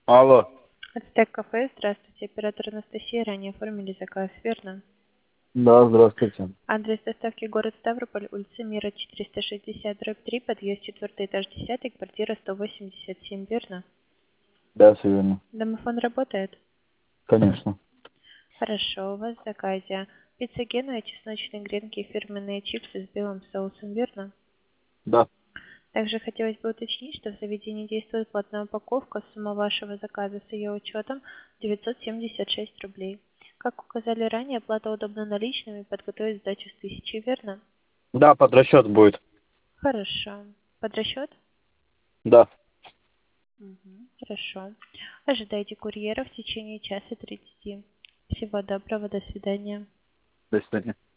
Алло. Ацтек кафе, здравствуйте, оператор Анастасия, ранее оформили заказ, верно? Да, здравствуйте. Адрес доставки город Ставрополь, улица Мира, 460/3, подъезд 4 этаж 10, квартира 187, верно? Да, все верно. Домофон работает? Конечно. Хорошо, у вас в заказе пицца Генуя, чесночные гренки и фирменные чипсы с белым соусом, верно? Да. Также хотелось бы уточнить, что в заведении действует платная упаковка. Сумма вашего заказа с ее учетом 976 рублей. Как указали ранее, оплата удобна наличными, подготовить сдачу с 1000, верно? Да, под расчет будет. Хорошо. Под расчет? Да. Хорошо. Ожидайте курьера в течение часа 30. Всего доброго, до свидания. До свидания.